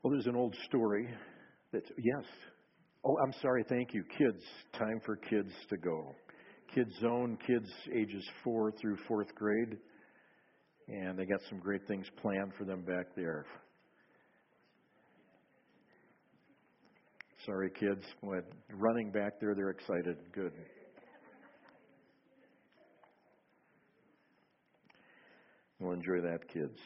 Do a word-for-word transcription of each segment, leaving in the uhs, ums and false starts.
Well, there's an old story that's, yes. Oh, I'm sorry, thank you. Kids, time for kids to go. Kids Zone, kids ages four through fourth grade. And they got some great things planned for them back there. Sorry, kids. Running back there, they're excited. Good. We'll enjoy that, kids.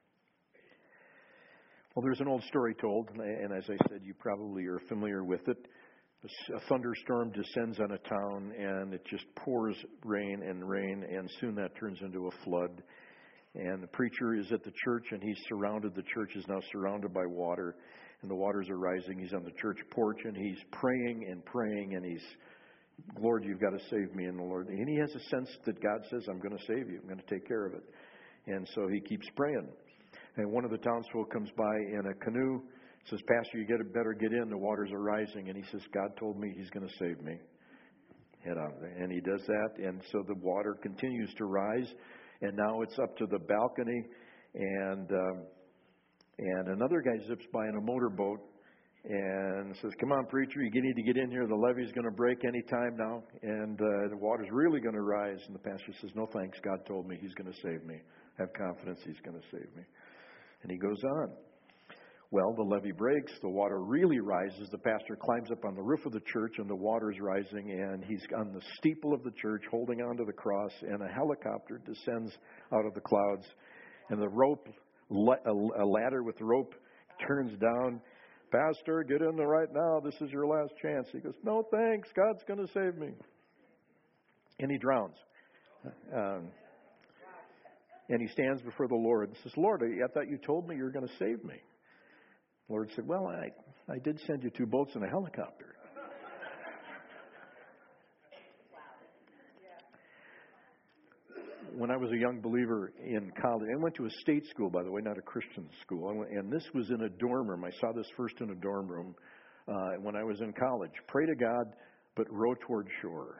Well, there's an old story told, and as I said, you probably are familiar with it. A thunderstorm descends on a town, and it just pours rain and rain, and soon that turns into a flood. And the preacher is at the church, and he's surrounded. The church is now surrounded by water, and the waters are rising. He's on the church porch, and he's praying and praying, and he's, Lord, you've got to save me. And the Lord, and he has a sense that God says, I'm going to save you. I'm going to take care of it. And so he keeps praying. And one of the townsfolk comes by in a canoe, says, Pastor, you get better get in. The waters are rising. And he says, God told me he's going to save me. Head out there. And he does that. And so the water continues to rise. And now it's up to the balcony. And um, and another guy zips by in a motorboat and says, come on, preacher, you need to get in here. The levee's going to break any time now. And uh, the water's really going to rise. And the pastor says, no thanks. God told me he's going to save me. I have confidence he's going to save me. And he goes on. Well, the levee breaks. The water really rises. The pastor climbs up on the roof of the church, and the water's rising. And he's on the steeple of the church holding onto the cross. And a helicopter descends out of the clouds. And the rope, a ladder with rope, turns down. Pastor, get in there right now. This is your last chance. He goes, no thanks. God's going to save me. And he drowns. Um, and he stands before the Lord and says, Lord, I thought you told me you were going to save me. The Lord said, well, I, I did send you two boats and a helicopter. When I was a young believer in college, I went to a state school, by the way, not a Christian school. I went, and this was in a dorm room. I saw this first in a dorm room uh, when I was in college. Pray to God, but row toward shore.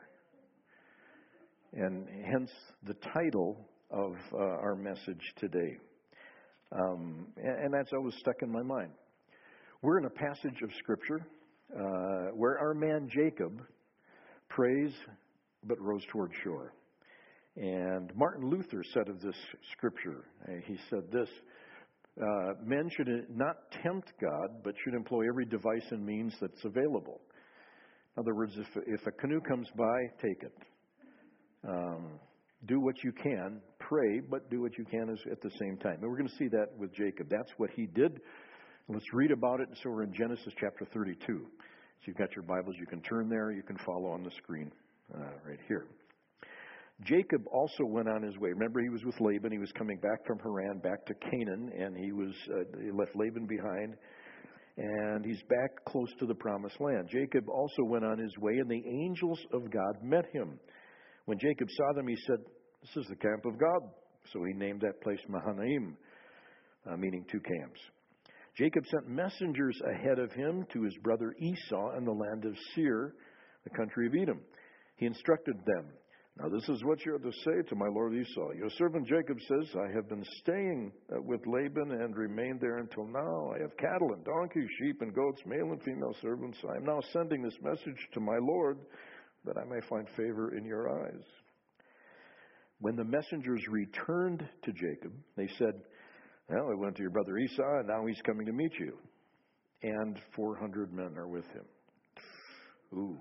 And hence the title of uh, our message today. Um, and, and that's always stuck in my mind. We're in a passage of Scripture uh, where our man Jacob prays but rows toward shore. And Martin Luther said of this Scripture, uh, he said this, uh, men should not tempt God, but should employ every device and means that's available. In other words, if, if a canoe comes by, take it. Um, do what you can, pray, but do what you can at the same time. And we're going to see that with Jacob. That's what he did. Let's read about it. So we're in Genesis chapter thirty-two. So you've got your Bibles. You can turn there. You can follow on the screen uh, right here. Jacob also went on his way. Remember, he was with Laban. He was coming back from Haran, back to Canaan, and he was uh, he left Laban behind. And he's back close to the promised land. Jacob also went on his way, and the angels of God met him. When Jacob saw them, he said, this is the camp of God. So he named that place Mahanaim, uh, meaning two camps. Jacob sent messengers ahead of him to his brother Esau in the land of Seir, the country of Edom. He instructed them, now this is what you are to say to my lord Esau. Your servant Jacob says, I have been staying with Laban and remained there until now. I have cattle and donkeys, sheep and goats, male and female servants. I am now sending this message to my lord, that I may find favor in your eyes. When the messengers returned to Jacob, they said, well, I went to your brother Esau, and now he's coming to meet you. And four hundred men are with him. Ooh.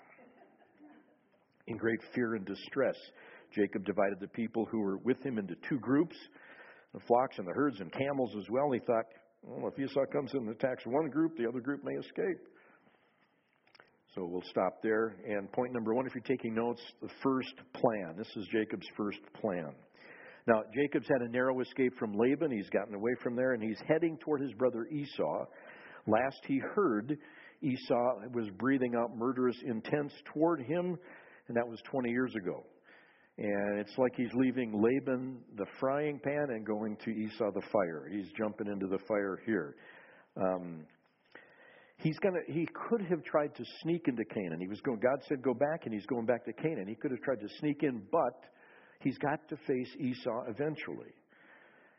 In great fear and distress, Jacob divided the people who were with him into two groups, the flocks and the herds and camels as well. He thought, well, if Esau comes in and attacks one group, the other group may escape. So we'll stop there. And point number one, if you're taking notes, the first plan. This is Jacob's first plan. Now, Jacob's had a narrow escape from Laban. He's gotten away from there, and he's heading toward his brother Esau. Last he heard, Esau was breathing out murderous intents toward him, and that was twenty years ago. And it's like he's leaving Laban the frying pan and going to Esau the fire. He's jumping into the fire here. Um, He's gonna. He could have tried to sneak into Canaan. He was going. God said, "Go back," and he's going back to Canaan. He could have tried to sneak in, but he's got to face Esau eventually.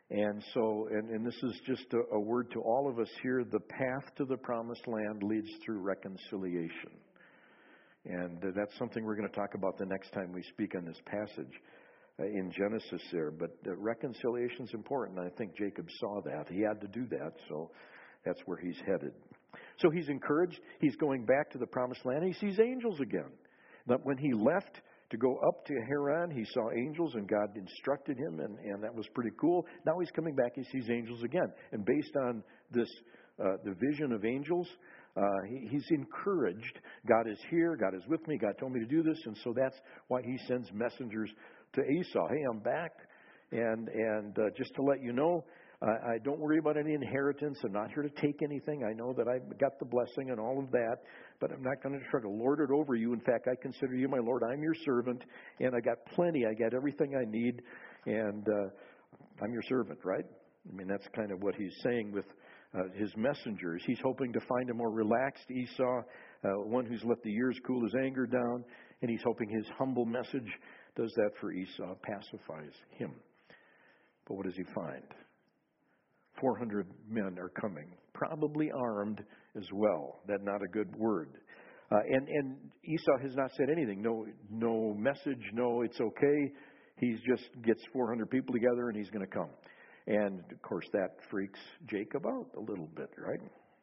And so, and, and this is just a, a word to all of us here, the path to the promised land leads through reconciliation. And uh, that's something we're going to talk about the next time we speak on this passage uh, in Genesis there. But uh, reconciliation is important. I think Jacob saw that. He had to do that, so that's where he's headed. So he's encouraged. He's going back to the promised land. He sees angels again. But when he left to go up to Haran, he saw angels, and God instructed him, and, and that was pretty cool. Now he's coming back, he sees angels again. And based on this, uh, the vision of angels, uh, he, he's encouraged. God is here, God is with me, God told me to do this, and so that's why he sends messengers to Esau. Hey, I'm back, and, and uh, just to let you know, Uh, I don't worry about any inheritance. I'm not here to take anything. I know that I've got the blessing and all of that, but I'm not going to try to lord it over you. In fact, I consider you my Lord. I'm your servant, and I got plenty. I got everything I need, and uh, I'm your servant, right? I mean, that's kind of what he's saying with uh, his messengers. He's hoping to find a more relaxed Esau, uh, one who's let the years cool his anger down, and he's hoping his humble message does that for Esau, pacifies him. But what does he find? four hundred men are coming, probably armed as well. That's not a good word. Uh, and, and Esau has not said anything. No, no message. No, it's okay. He just gets four hundred people together and he's going to come. And of course, that freaks Jacob out a little bit, right?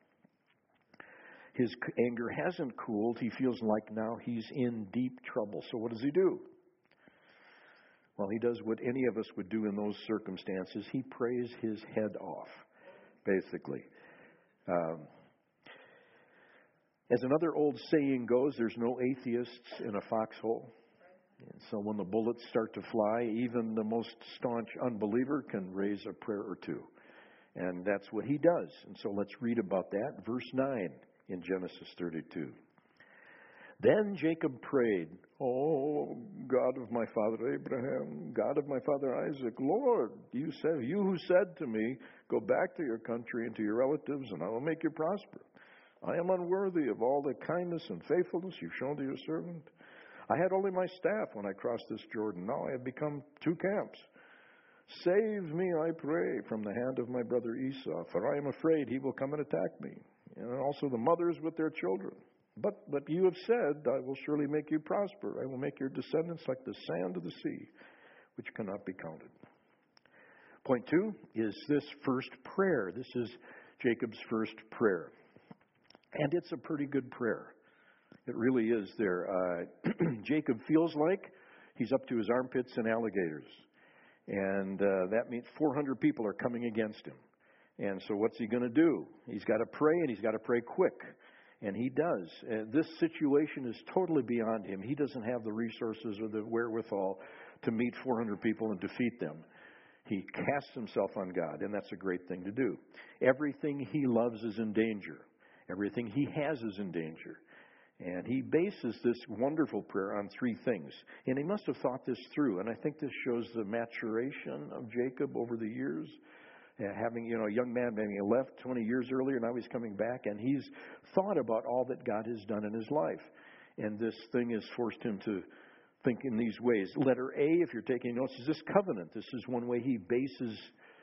His anger hasn't cooled. He feels like now he's in deep trouble. So what does he do? Well, he does what any of us would do in those circumstances. He prays his head off, basically. Um, as another old saying goes, there's no atheists in a foxhole. And so when the bullets start to fly, even the most staunch unbeliever can raise a prayer or two. And that's what he does. And so let's read about that. Verse nine in Genesis thirty-two. Then Jacob prayed, "Oh, God of my father Abraham, God of my father Isaac, Lord, you said, you who said to me, go back to your country and to your relatives, and I will make you prosper. I am unworthy of all the kindness and faithfulness you've shown to your servant. I had only my staff when I crossed this Jordan. Now I have become two camps. Save me, I pray, from the hand of my brother Esau, for I am afraid he will come and attack me, and also the mothers with their children. But but you have said, I will surely make you prosper. I will make your descendants like the sand of the sea, which cannot be counted." Point two is this first prayer. This is Jacob's first prayer. And it's a pretty good prayer. It really is there. Uh, Jacob feels like he's up to his armpits in alligators. And uh, that means four hundred people are coming against him. And so what's he going to do? He's got to pray, and he's got to pray quick. And he does. Uh, this situation is totally beyond him. He doesn't have the resources or the wherewithal to meet four hundred people and defeat them. He casts himself on God, and that's a great thing to do. Everything he loves is in danger. Everything he has is in danger. And he bases this wonderful prayer on three things. And he must have thought this through. And I think this shows the maturation of Jacob over the years. Uh, having, you know, a young man maybe left twenty years earlier, now he's coming back, and he's thought about all that God has done in his life. And this thing has forced him to think in these ways. Letter A, if you're taking notes, is this covenant. This is one way he bases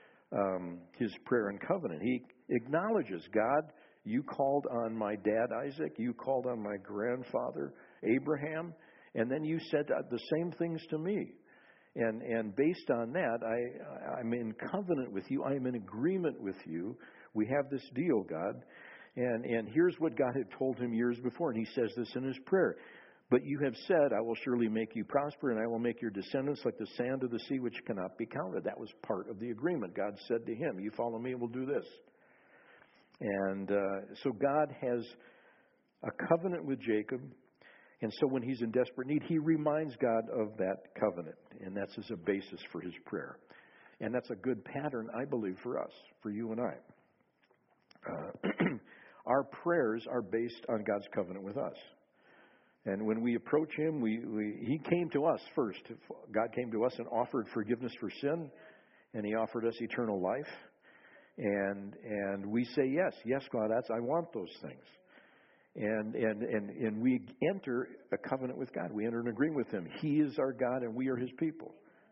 um, his prayer and covenant. He acknowledges, God, you called on my dad Isaac, you called on my grandfather Abraham, and then you said the same things to me. And and based on that, I, I'm in covenant with you. I am in agreement with you. We have this deal, God. And, and here's what God had told him years before. And he says this in his prayer. But you have said, I will surely make you prosper, and I will make your descendants like the sand of the sea, which cannot be counted. That was part of the agreement. God said to him, you follow me, we'll do this. And uh, so God has a covenant with Jacob. And so when he's in desperate need, he reminds God of that covenant. And that's as a basis for his prayer. And that's a good pattern, I believe, for us, for you and I. Uh, our prayers are based on God's covenant with us. And when we approach him, we, we he came to us first. God came to us and offered forgiveness for sin. And he offered us eternal life. And and we say, yes, yes, God, that's, I want those things. And, and and and we enter a covenant with God. We enter an agreement with him. He is our God and we are his people.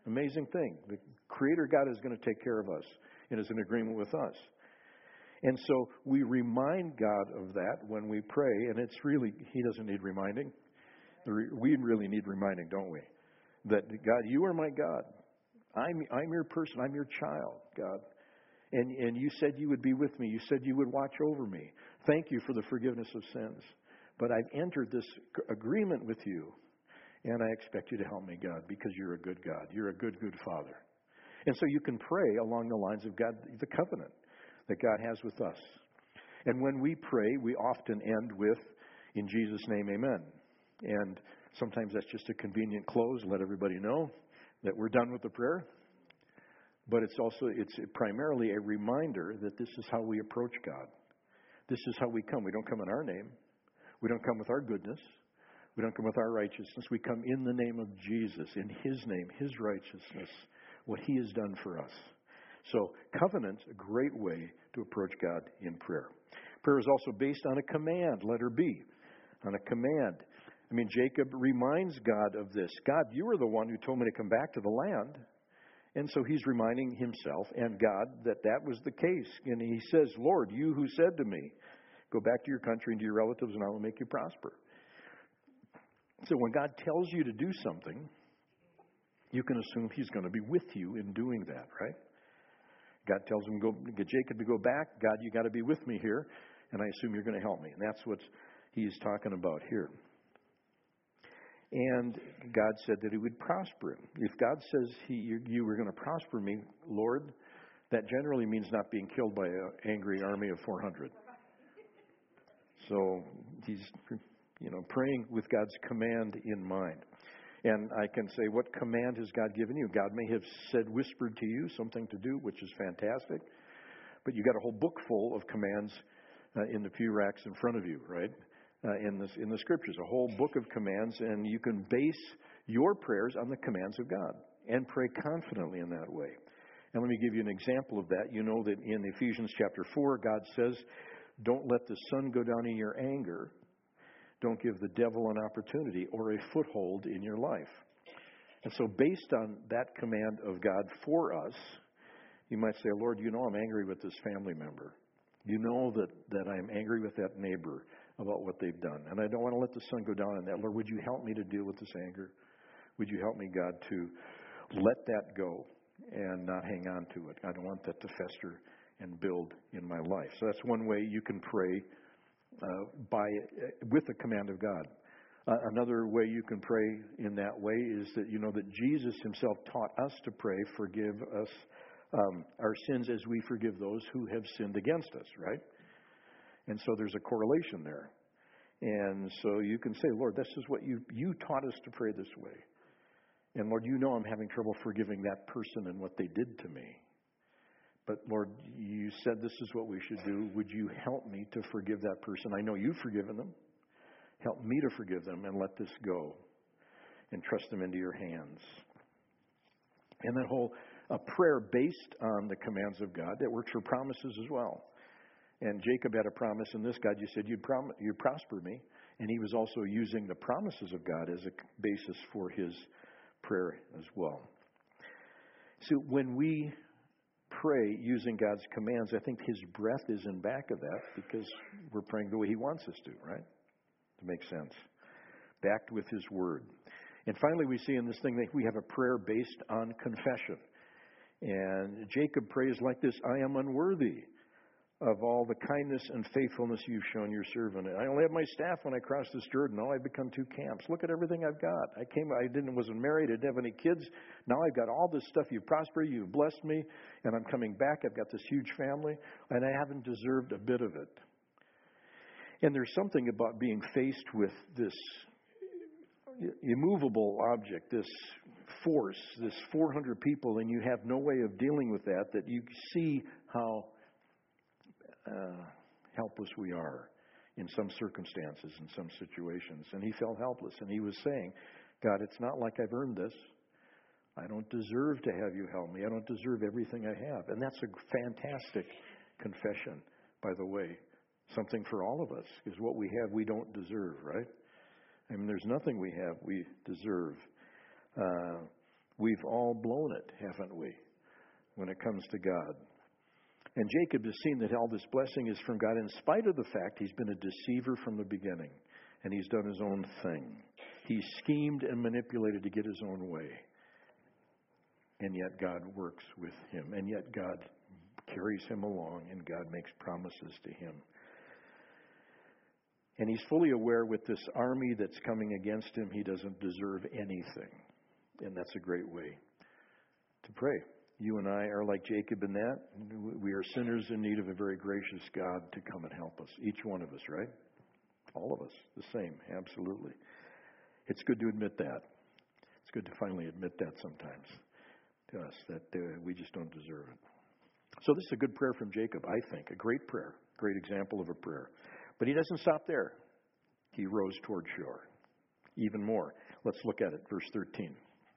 Amazing thing. The Creator God is going to take care of us and is in agreement with us. And so we remind God of that when we pray, and it's really, He doesn't need reminding. We really need reminding, don't we? That, God, you are my God. I'm, I'm your person. I'm your child, God. And, and you said you would be with me. You said you would watch over me. Thank you for the forgiveness of sins. But I've entered this agreement with you, and I expect you to help me, God, because you're a good God. You're a good, good Father. And so you can pray along the lines of God, the covenant that God has with us. And when we pray, we often end with, in Jesus' name, amen. And sometimes that's just a convenient close, let everybody know that we're done with the prayer. But it's also, it's primarily a reminder that this is how we approach God. This is how we come. We don't come in our name. We don't come with our goodness. We don't come with our righteousness. We come in the name of Jesus, in His name, His righteousness, what He has done for us. So covenant's a great way to approach God in prayer. Prayer is also based on a command, letter B, on a command. I mean, Jacob reminds God of this. God, you were the one who told me to come back to the land. And so he's reminding himself and God that that was the case. And he says, Lord, you who said to me, go back to your country and to your relatives and I will make you prosper. So when God tells you to do something, you can assume He's going to be with you in doing that, right? God tells him, go, get Jacob to go back. God, you got to be with me here. And I assume you're going to help me. And that's what he's talking about here. And God said that He would prosper him. If God says he, you, you were going to prosper me, Lord, that generally means not being killed by an angry army of four hundred. So he's, you know, praying with God's command in mind. And I can say, what command has God given you? God may have said, whispered to you something to do, which is fantastic. But you got a whole book full of commands uh, in the pew racks in front of you, right? Uh, in, this, in the Scriptures, a whole book of commands. And you can base your prayers on the commands of God and pray confidently in that way. And let me give you an example of that. You know that in Ephesians chapter four, God says, don't let the sun go down in your anger. Don't give the devil an opportunity or a foothold in your life. And so based on that command of God for us, you might say, Lord, you know I'm angry with this family member. You know that, that I'm angry with that neighbor about what they've done. And I don't want to let the sun go down on that. Lord, would you help me to deal with this anger? Would you help me, God, to let that go and not hang on to it? I don't want that to fester and build in my life. So that's one way you can pray uh, by uh, with the command of God. Uh, another way you can pray in that way is that you know that Jesus Himself taught us to pray, forgive us um, our sins as we forgive those who have sinned against us, right? And so there's a correlation there. And so you can say, Lord, this is what you, you taught us to pray this way. And Lord, you know I'm having trouble forgiving that person and what they did to me. But Lord, you said this is what we should do. Would you help me to forgive that person? I know you've forgiven them. Help me to forgive them and let this go and trust them into your hands. And that whole a prayer based on the commands of God that works for promises as well. And Jacob had a promise in this. God, you said you'd, prom- you'd prosper me. And he was also using the promises of God as a basis for his prayer as well. So when we pray using God's commands, I think His breath is in back of that because we're praying the way He wants us to, right? To make sense. Backed with His Word. And finally, we see in this thing that we have a prayer based on confession. And Jacob prays like this, I am unworthy of all the kindness and faithfulness you've shown your servant. I only have my staff when I crossed this Jordan. Now I've become two camps. Look at everything I've got. I came, I didn't, wasn't married, I didn't have any kids. Now I've got all this stuff. You've prospered, you've blessed me, and I'm coming back. I've got this huge family, and I haven't deserved a bit of it. And there's something about being faced with this immovable object, this force, this four hundred people, and you have no way of dealing with that, that you see how Uh, helpless we are in some circumstances, in some situations. And he felt helpless. And he was saying, God, it's not like I've earned this. I don't deserve to have you help me. I don't deserve everything I have. And that's a fantastic confession, by the way. Something for all of us. Because what we have, we don't deserve, right? I mean, there's nothing we have we deserve. Uh, We've all blown it, haven't we, when it comes to God? And Jacob has seen that all this blessing is from God in spite of the fact he's been a deceiver from the beginning, and he's done his own thing. He schemed and manipulated to get his own way. And yet God works with him, and yet God carries him along, and God makes promises to him. And he's fully aware with this army that's coming against him, he doesn't deserve anything. And that's a great way to pray. You and I are like Jacob in that. We are sinners in need of a very gracious God to come and help us. Each one of us, right? All of us, the same, absolutely. It's good to admit that. It's good to finally admit that sometimes to us, that uh, we just don't deserve it. So this is a good prayer from Jacob, I think. A great prayer, great example of a prayer. But he doesn't stop there. He rows toward shore. Even more. Let's look at it, verse thirteen.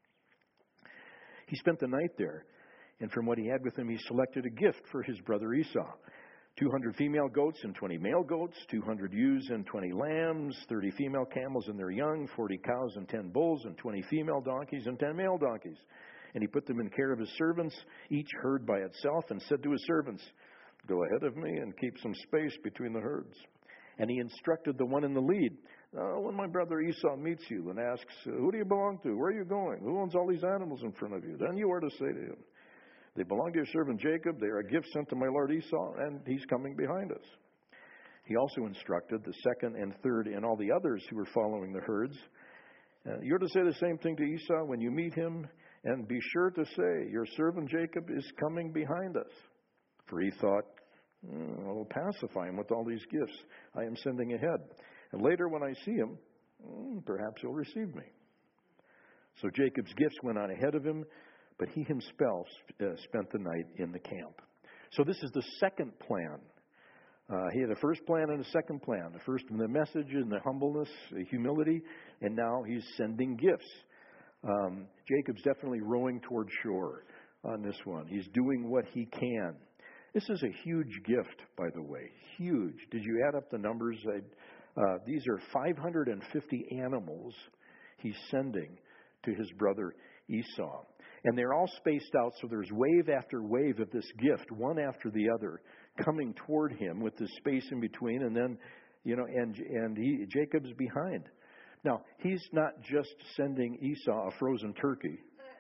He spent the night there, and from what he had with him, he selected a gift for his brother Esau. two hundred female goats and twenty male goats, two hundred ewes and twenty lambs, thirty female camels and their young, forty cows and ten bulls, and twenty female donkeys and ten male donkeys. And he put them in care of his servants, each herd by itself, and said to his servants, "Go ahead of me and keep some space between the herds." And he instructed the one in the lead, "Uh, when my brother Esau meets you and asks, 'Who do you belong to? Where are you going? Who owns all these animals in front of you?' Then you are to say to him, 'They belong to your servant Jacob. They are a gift sent to my lord Esau, and he's coming behind us.'" He also instructed the second and third and all the others who were following the herds, uh, "You're to say the same thing to Esau when you meet him, and be sure to say, 'Your servant Jacob is coming behind us.'" For he thought, mm, "I will pacify him with all these gifts I am sending ahead. And later when I see him, mm, perhaps he'll receive me." So Jacob's gifts went on ahead of him, but he himself uh, spent the night in the camp. So this is the second plan. Uh, he had a first plan and a second plan. The first in the message and the humbleness, the humility, and now he's sending gifts. Um, Jacob's definitely rowing toward shore on this one. He's doing what he can. This is a huge gift, by the way. Huge. Did you add up the numbers? Uh, these are five hundred fifty animals he's sending to his brother Esau. And they're all spaced out, so there's wave after wave of this gift, one after the other, coming toward him with this space in between, and then, you know, and and he, Jacob's behind. Now, he's not just sending Esau a frozen turkey.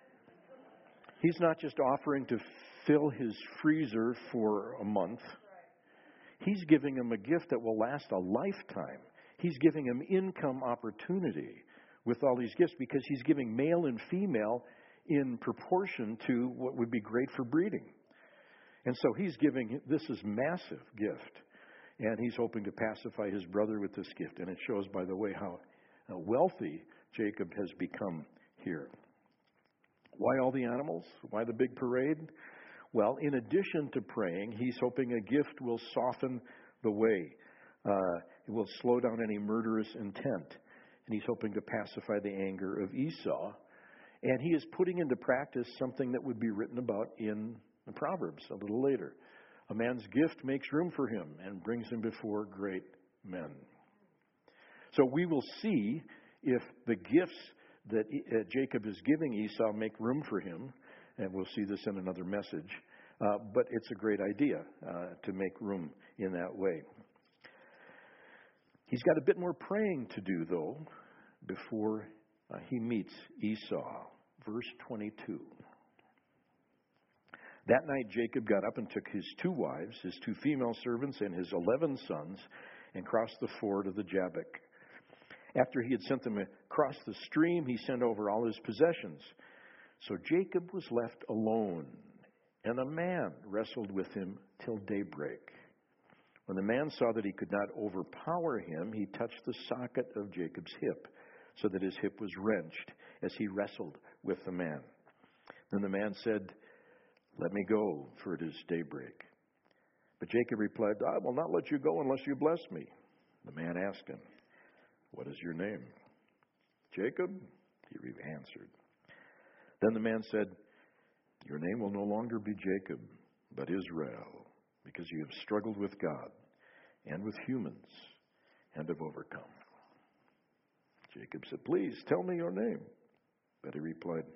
He's not just offering to fill his freezer for a month. He's giving him a gift that will last a lifetime. He's giving him income opportunity with all these gifts because he's giving male and female in proportion to what would be great for breeding. And so he's giving, this is massive gift. And he's hoping to pacify his brother with this gift. And it shows, by the way, how wealthy Jacob has become here. Why all the animals? Why the big parade? Well, in addition to praying, he's hoping a gift will soften the way. Uh, it will slow down any murderous intent. And he's hoping to pacify the anger of Esau. And he is putting into practice something that would be written about in the Proverbs a little later. A man's gift makes room for him and brings him before great men. So we will see if the gifts that Jacob is giving Esau make room for him, and we'll see this in another message. Uh, but it's a great idea uh, to make room in that way. He's got a bit more praying to do, though, before uh, he meets Esau. Verse twenty-two. That night Jacob got up and took his two wives, his two female servants, and his eleven sons, and crossed the ford of the Jabbok. After he had sent them across the stream, he sent over all his possessions. So Jacob was left alone, and a man wrestled with him till daybreak. When the man saw that he could not overpower him, he touched the socket of Jacob's hip, so that his hip was wrenched as he wrestled with the man. Then the man said, "Let me go, for it is daybreak." But Jacob replied, "I will not let you go unless you bless me." The man asked him, "What is your name?" "Jacob," he answered. Then the man said, "Your name will no longer be Jacob, but Israel, because you have struggled with God and with humans and have overcome." Jacob said, "Please tell me your name." But he replied,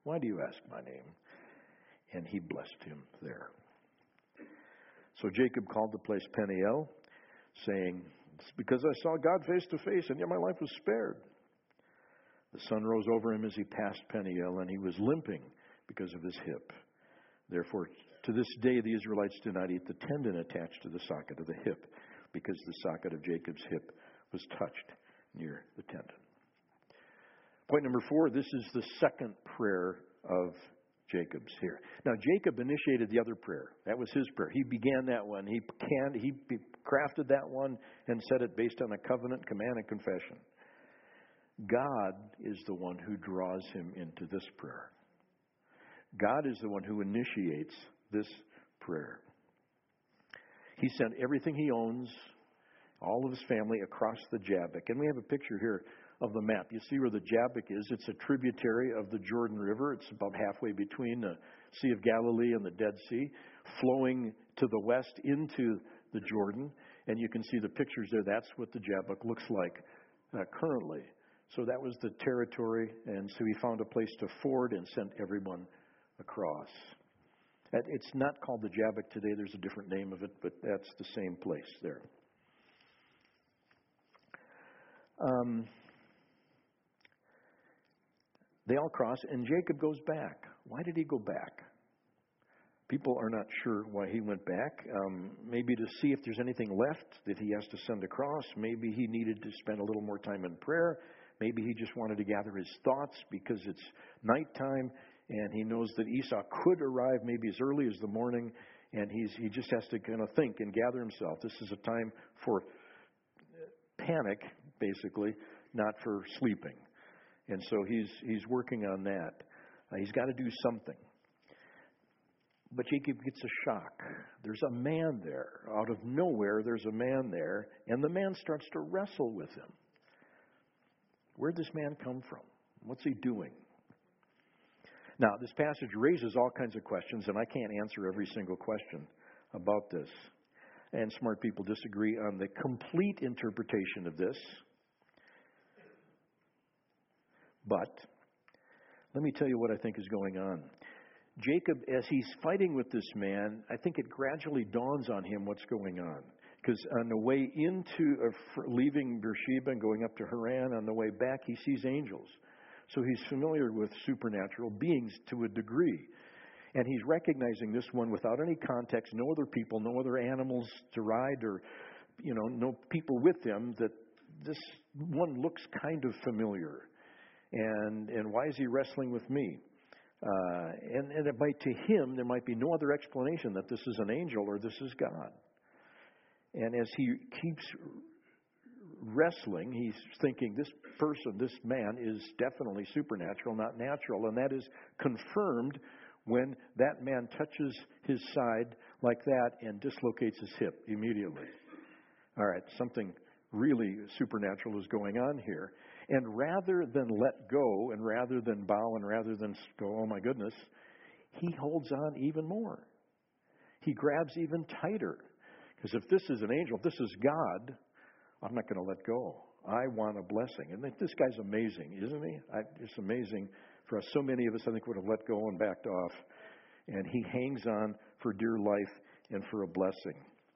Why do you ask my name?" And he blessed him there. So Jacob called the place Peniel, saying, "It's because I saw God face to face, and yet my life was spared." The sun rose over him as he passed Peniel, and he was limping because of his hip. Therefore, to this day, the Israelites do not eat the tendon attached to the socket of the hip, because the socket of Jacob's hip was touched near the tendon. Point number four, this is the second prayer of Jacob's here. Now, Jacob initiated the other prayer. That was his prayer. He began that one. He canned, he crafted that one and said it based on a covenant, command, and confession. God is the one who draws him into this prayer. God is the one who initiates this prayer. He sent everything he owns, all of his family, across the Jabbok. And we have a picture here of the map. You see where the Jabbok is. It's a tributary of the Jordan River. It's about halfway between the Sea of Galilee and the Dead Sea, flowing to the west into the Jordan. And you can see the pictures there. That's what the Jabbok looks like uh, currently. So that was the territory. And so he found a place to ford and sent everyone across. It's not called the Jabbok today. There's a different name of it, but that's the same place there. Um, they all cross, and Jacob goes back. Why did he go back? People are not sure why he went back. Um, maybe to see if there's anything left that he has to send across. Maybe he needed to spend a little more time in prayer. Maybe he just wanted to gather his thoughts because it's nighttime, and he knows that Esau could arrive maybe as early as the morning, and he's he just has to kind of think and gather himself. This is a time for panic, basically, not for sleeping. And so he's he's working on that. Uh, he's got to do something. But Jacob gets a shock. There's a man there. Out of nowhere, there's a man there, and the man starts to wrestle with him. Where'd this man come from? What's he doing? Now, this passage raises all kinds of questions, and I can't answer every single question about this. And smart people disagree on the complete interpretation of this. But let me tell you what I think is going on. Jacob, as he's fighting with this man, I think it gradually dawns on him what's going on. Because on the way into, uh, leaving Beersheba and going up to Haran, on the way back, he sees angels. So he's familiar with supernatural beings to a degree. And he's recognizing this one without any context, no other people, no other animals to ride, or, you know, no people with him, that this one looks kind of familiar. And and why is he wrestling with me? Uh, and, and it might, to him, there might be no other explanation that this is an angel or this is God. And as he keeps wrestling, he's thinking this person, this man is definitely supernatural, not natural. And that is confirmed when that man touches his side like that and dislocates his hip immediately. All right, something really supernatural is going on here. And rather than let go, and rather than bow, and rather than go, oh my goodness, he holds on even more. He grabs even tighter. Because if this is an angel, if this is God, I'm not going to let go. I want a blessing. And this guy's amazing, isn't he? I, it's amazing for us. So many of us, I think, would have let go and backed off. And he hangs on for dear life and for a blessing.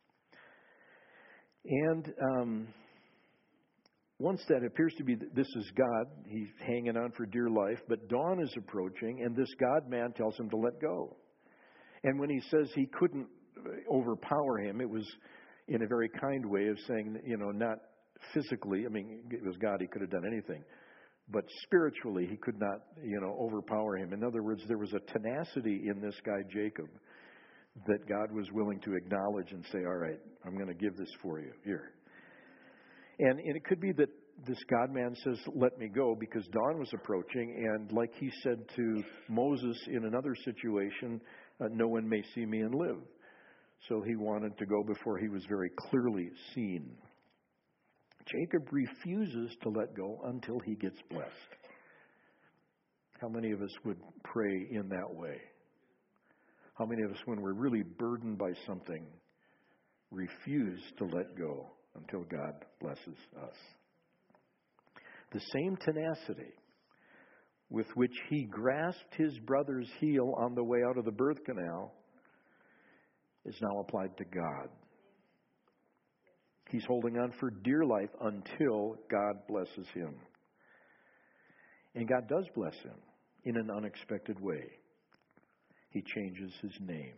And um, once that appears to be, this is God, he's hanging on for dear life, but dawn is approaching, and this God-man tells him to let go. And when he says he couldn't overpower him, it was in a very kind way of saying, you know, not physically, I mean, it was God, he could have done anything, but spiritually he could not, you know, overpower him. In other words, there was a tenacity in this guy, Jacob, that God was willing to acknowledge and say, all right, I'm going to give this for you, here. And, and it could be that this God-man says, let me go, because dawn was approaching, and like he said to Moses in another situation, uh, no one may see me and live. So he wanted to go before he was very clearly seen. Jacob refuses to let go until he gets blessed. How many of us would pray in that way? How many of us, when we're really burdened by something, refuse to let go until God blesses us? The same tenacity with which he grasped his brother's heel on the way out of the birth canal is now applied to God. He's holding on for dear life until God blesses him. And God does bless him in an unexpected way. He changes his name.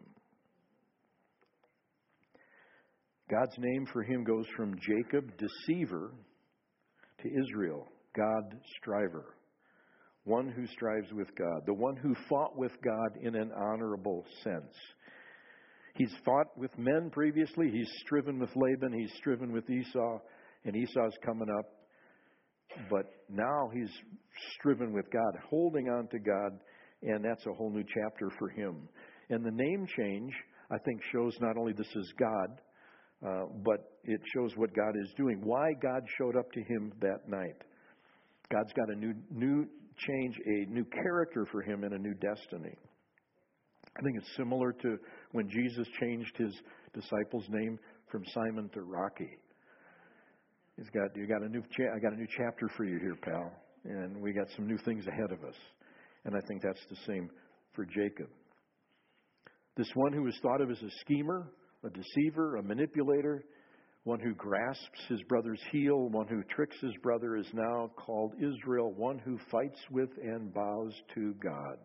God's name for him goes from Jacob, deceiver, to Israel, God, striver. One who strives with God. The one who fought with God in an honorable sense. He's fought with men previously. He's striven with Laban. He's striven with Esau. And Esau's coming up. But now he's striven with God, holding on to God. And that's a whole new chapter for him. And the name change, I think, shows not only this is God, uh, but it shows what God is doing. Why God showed up to him that night. God's got a new, new change, a new character for him and a new destiny. I think it's similar to when Jesus changed his disciples' name from Simon to Rocky. He's got, you got a new, cha- I got a new chapter for you here, pal, and we got some new things ahead of us. And I think that's the same for Jacob. This one who is thought of as a schemer, a deceiver, a manipulator, one who grasps his brother's heel, one who tricks his brother, is now called Israel, one who fights with and bows to God.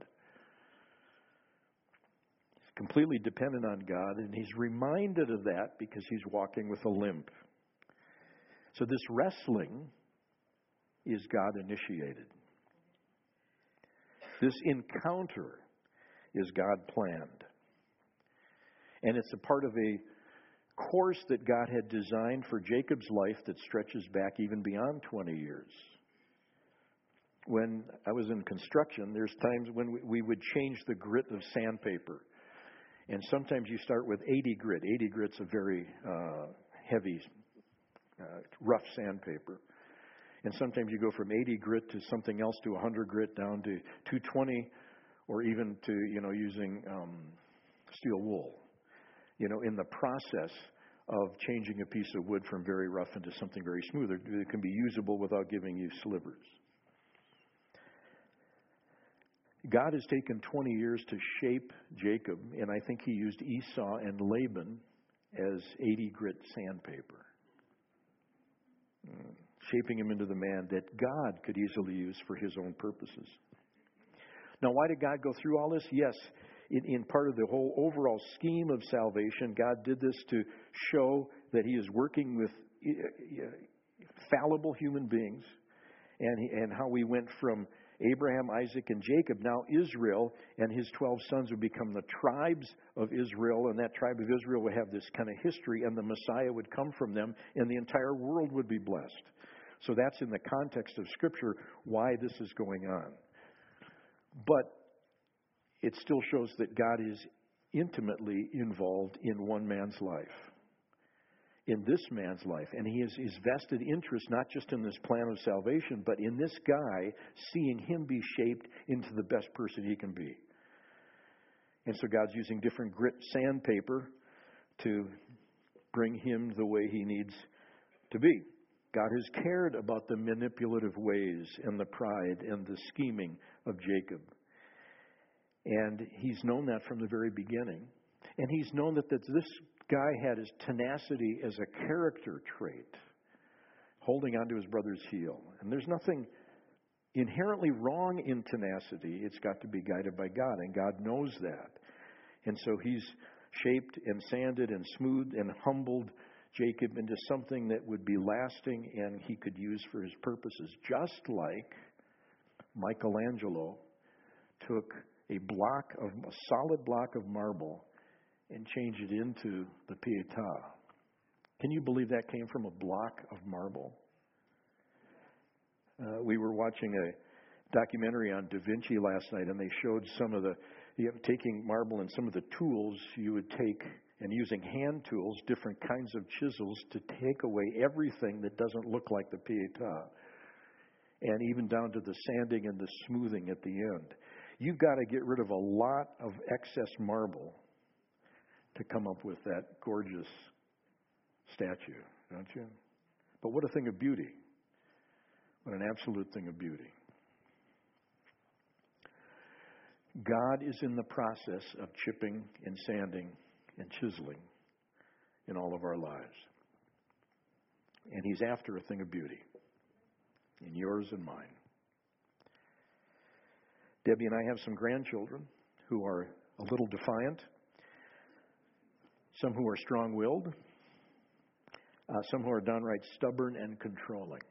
He's completely dependent on God, and he's reminded of that because he's walking with a limp. So this wrestling is God initiated. This encounter is God planned. And it's a part of a course that God had designed for Jacob's life that stretches back even beyond twenty years. When I was in construction, there's times when we would change the grit of sandpaper. And sometimes you start with eighty grit. eighty grit's a very uh, heavy, uh, rough sandpaper. And sometimes you go from eighty grit to something else, to one hundred grit, down to two twenty, or even to, you know, using um, steel wool. You know, in the process of changing a piece of wood from very rough into something very smooth, it can be usable without giving you slivers. God has taken twenty years to shape Jacob, and I think he used Esau and Laban as eighty grit sandpaper, shaping him into the man that God could easily use for his own purposes. Now, why did God go through all this? Yes, in, in part of the whole overall scheme of salvation, God did this to show that he is working with fallible human beings, and, he, and how we went from Abraham, Isaac, and Jacob, now Israel, and his twelve sons would become the tribes of Israel, and that tribe of Israel would have this kind of history, and the Messiah would come from them, and the entire world would be blessed. So that's in the context of Scripture why this is going on. But it still shows that God is intimately involved in one man's life, in this man's life. And he has his vested interest not just in this plan of salvation, but in this guy, seeing him be shaped into the best person he can be. And so God's using different grit sandpaper to bring him the way he needs to be. God has cared about the manipulative ways and the pride and the scheming of Jacob. And he's known that from the very beginning. And he's known that, that this guy had his tenacity as a character trait, holding on to his brother's heel. And there's nothing inherently wrong in tenacity. It's got to be guided by God, and God knows that. And so he's shaped and sanded and smoothed and humbled Jacob into something that would be lasting and he could use for his purposes. Just like Michelangelo took a block of a solid block of marble and changed it into the Pietà. Can you believe that came from a block of marble? Uh, we were watching a documentary on Da Vinci last night, and they showed some of the, you know, taking marble and some of the tools you would take, and using hand tools, different kinds of chisels, to take away everything that doesn't look like the Pietà, and even down to the sanding and the smoothing at the end. You've got to get rid of a lot of excess marble to come up with that gorgeous statue, don't you? But what a thing of beauty. What an absolute thing of beauty. God is in the process of chipping and sanding and chiseling in all of our lives. And He's after a thing of beauty in yours and mine. Debbie and I have some grandchildren who are a little defiant, some who are strong-willed, uh, some who are downright stubborn and controlling.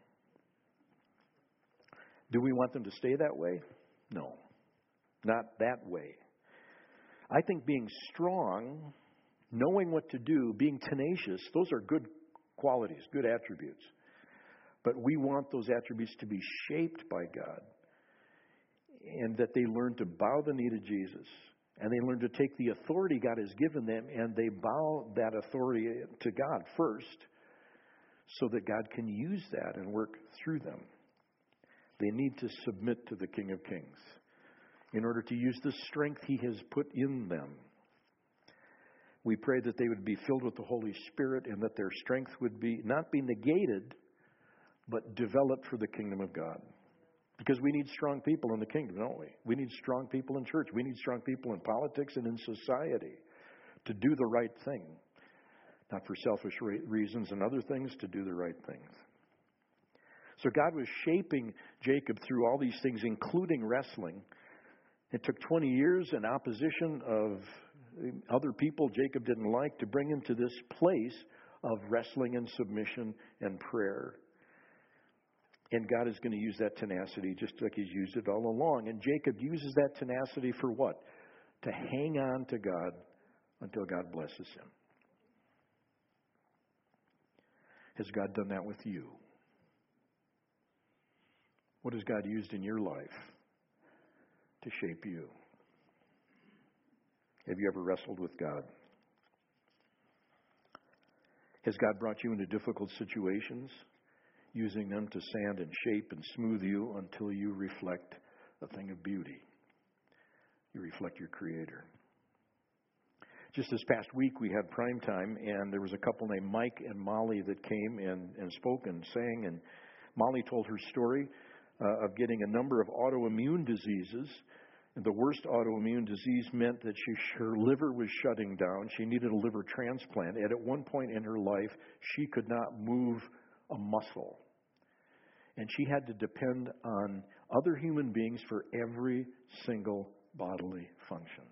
Do we want them to stay that way? No, not that way. I think being strong, knowing what to do, being tenacious, those are good qualities, good attributes. But we want those attributes to be shaped by God, and that they learn to bow the knee to Jesus, and they learn to take the authority God has given them, and they bow that authority to God first, so that God can use that and work through them. They need to submit to the King of Kings in order to use the strength He has put in them. We pray that they would be filled with the Holy Spirit, and that their strength would be not be negated, but developed for the kingdom of God. Because we need strong people in the kingdom, don't we? We need strong people in church. We need strong people in politics and in society to do the right thing. Not for selfish reasons and other things, to do the right things. So God was shaping Jacob through all these things, including wrestling. It took twenty years in opposition of other people Jacob didn't like to bring him to this place of wrestling and submission and prayer. And God is going to use that tenacity just like He's used it all along. And Jacob uses that tenacity for what? To hang on to God until God blesses him. Has God done that with you? What has God used in your life to shape you? Have you ever wrestled with God? Has God brought you into difficult situations, using them to sand and shape and smooth you until you reflect a thing of beauty? You reflect your Creator. Just this past week, we had prime time, and there was a couple named Mike and Molly that came and, and spoke and sang. And Molly told her story uh, of getting a number of autoimmune diseases. And the worst autoimmune disease meant that she, her liver was shutting down. She needed a liver transplant. And at one point in her life, she could not move a muscle. And she had to depend on other human beings for every single bodily function.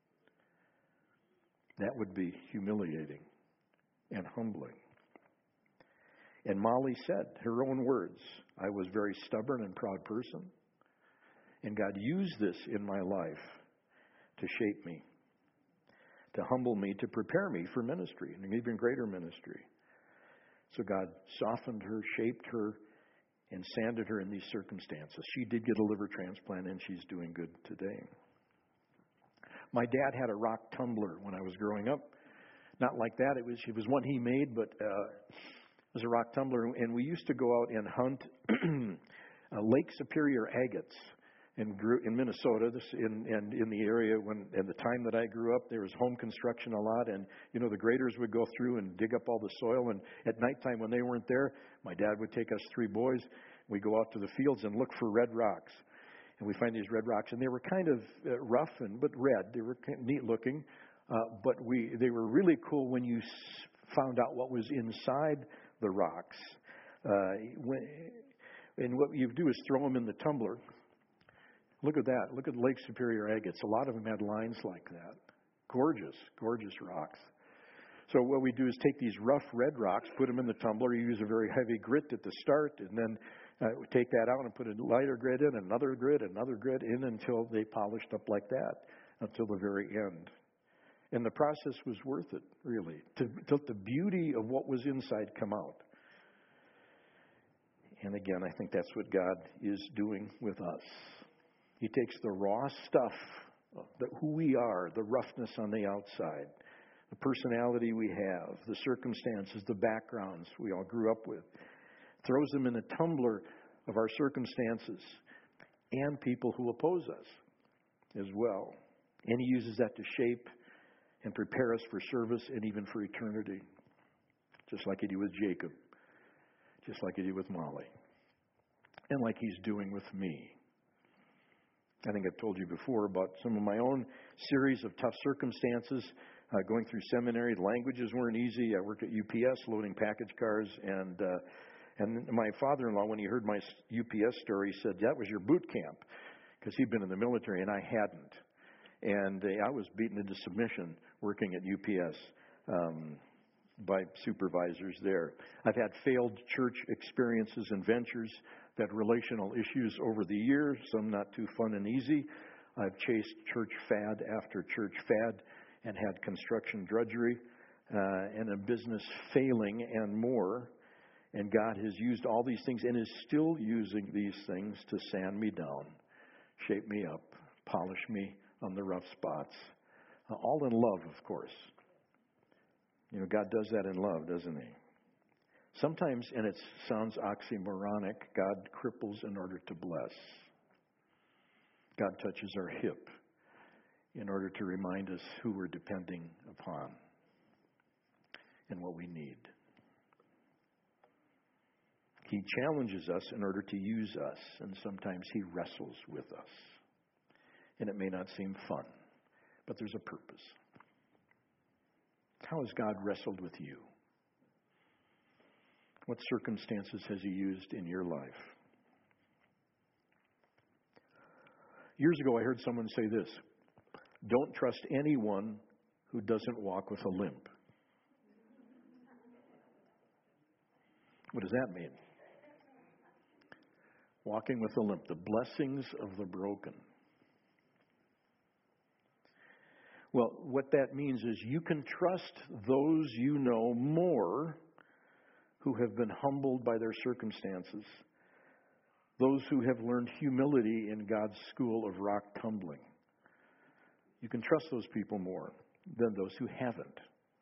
That would be humiliating and humbling. And Molly said, her own words, I was a very stubborn and proud person. And God used this in my life to shape me, to humble me, to prepare me for ministry, and even greater ministry. So God softened her, shaped her, and sanded her in these circumstances. She did get a liver transplant, and she's doing good today. My dad had a rock tumbler when I was growing up. Not like that. It was it was one he made, but uh, it was a rock tumbler. And we used to go out and hunt uh, Lake Superior agates in, in Minnesota. This in and in the area when in the time that I grew up, there was home construction a lot, and you know the graders would go through and dig up all the soil. And at nighttime when they weren't there, my dad would take us three boys. We'd go out to the fields and look for red rocks. And we find these red rocks, and they were kind of uh, rough and but red. They were kind of neat looking, uh, but we they were really cool when you s- found out what was inside the rocks. Uh, when, and what you do is throw them in the tumbler. Look at that. Look at Lake Superior agates. A lot of them had lines like that. Gorgeous, gorgeous rocks. So what we do is take these rough red rocks, put them in the tumbler. You use a very heavy grit at the start, and then Uh, we take that out and put a lighter grit in, another grit, another grit in until they polished up like that, until the very end. And the process was worth it, really, to, to let the beauty of what was inside come out. And again, I think that's what God is doing with us. He takes the raw stuff, the, who we are, the roughness on the outside, the personality we have, the circumstances, the backgrounds we all grew up with, throws them in a tumbler of our circumstances and people who oppose us as well. And He uses that to shape and prepare us for service and even for eternity, just like He did with Jacob, just like He did with Molly, and like He's doing with me. I think I've told you before about some of my own series of tough circumstances. Uh, going through seminary, the languages weren't easy. I worked at U P S loading package cars, and uh, and my father-in-law, when he heard my U P S story, said that was your boot camp, because he'd been in the military and I hadn't, and uh, I was beaten into submission working at U P S um, by supervisors there. I've had failed church experiences and ventures, that relational issues over the years, some not too fun and easy. I've chased church fad after church fad, and had construction drudgery uh, and a business failing and more. And God has used all these things and is still using these things to sand me down, shape me up, polish me on the rough spots. Uh, all in love, of course. You know, God does that in love, doesn't He? Sometimes, and it sounds oxymoronic, God cripples in order to bless. God touches our hip in order to remind us who we're depending upon and what we need. He challenges us in order to use us, and sometimes He wrestles with us. And it may not seem fun, but there's a purpose. How has God wrestled with you? What circumstances has He used in your life? Years ago, I heard someone say this: don't trust anyone who doesn't walk with a limp. What does that mean? Walking with a limp, the blessings of the broken. Well, what that means is you can trust those you know more who have been humbled by their circumstances, those who have learned humility in God's school of rock tumbling. You can trust those people more than those who haven't.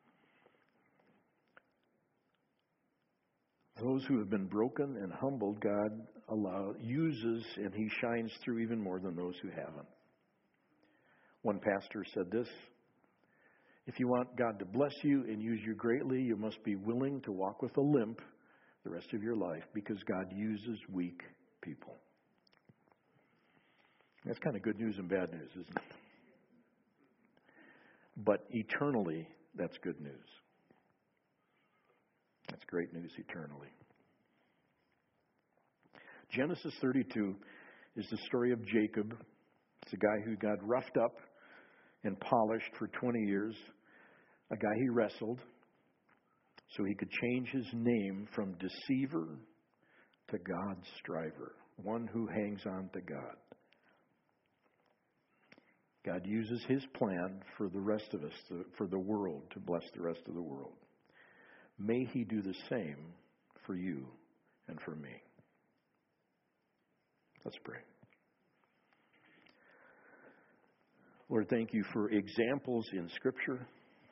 Those who have been broken and humbled, God allow, uses, and He shines through even more than those who haven't. One pastor said this: if you want God to bless you and use you greatly, you must be willing to walk with a limp the rest of your life, because God uses weak people. That's kind of good news and bad news, isn't it? But eternally, that's good news. That's great news eternally. Genesis thirty-two is the story of Jacob. It's a guy who got roughed up and polished for twenty years, a guy he wrestled so he could change his name from deceiver to God striver, one who hangs on to God. God uses His plan for the rest of us, for the world, to bless the rest of the world. May He do the same for you and for me. Let's pray. Lord, thank You for examples in Scripture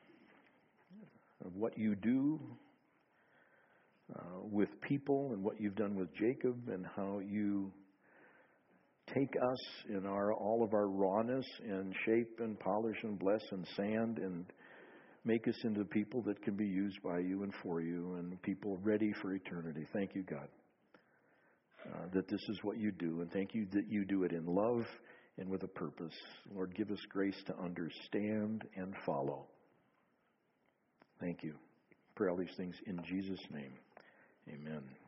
of what You do uh, with people, and what You've done with Jacob, and how You take us in our all of our rawness and shape and polish and bless and sand and make us into people that can be used by You and for You, and people ready for eternity. Thank You, God, uh, that this is what You do, and thank You that You do it in love and with a purpose. Lord, give us grace to understand and follow. Thank You. Pray all these things in Jesus' name. Amen.